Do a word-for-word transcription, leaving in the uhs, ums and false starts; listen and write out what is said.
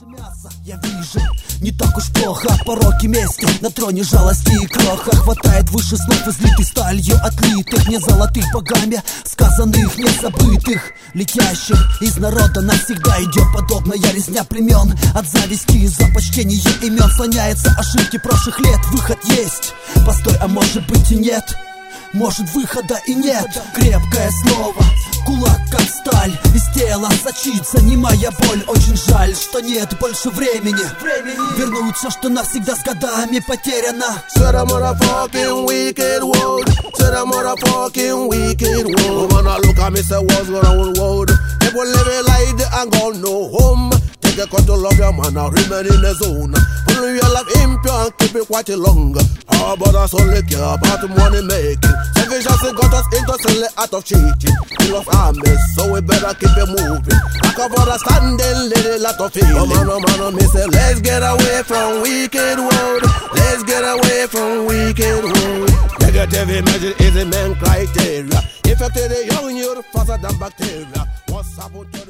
больше мяса я вижу. Не так уж плохо, пороки мести на троне жалости и кроха. Хватает выше снов, излитый сталью отлитых, не золотых богами сказанных, не забытых, летящих из народа навсегда. Идет подобная резня племен от зависти из-за почтения имен. Слоняется ошибки прошлых лет, выход есть. Постой, а может быть и нет. Может выхода и нет. Крепкое слово, кулак как сталь, из тела сочится немая боль. Очень жаль, что нет больше времени вернуть все, что навсегда с годами потеряно. Said I'm on a fucking wicked world. Said I'm on a fucking wicked world. Woman, I look at me, say what's going on world. People living like they ain't got no home. Take a control of your man, I remain in the zone. Follow your life impure and keep it quite long. How about us only care about money making? Sufficiency got us into selling out of cheating. Kill us armies, so we better keep it moving. Lack of understanding, little lot of feeling. Oh man, oh man, oh me say, let's get away from wicked world. Let's get away from wicked world. Negative image is the main criteria. Infected the young youth faster than bacteria. What's happened to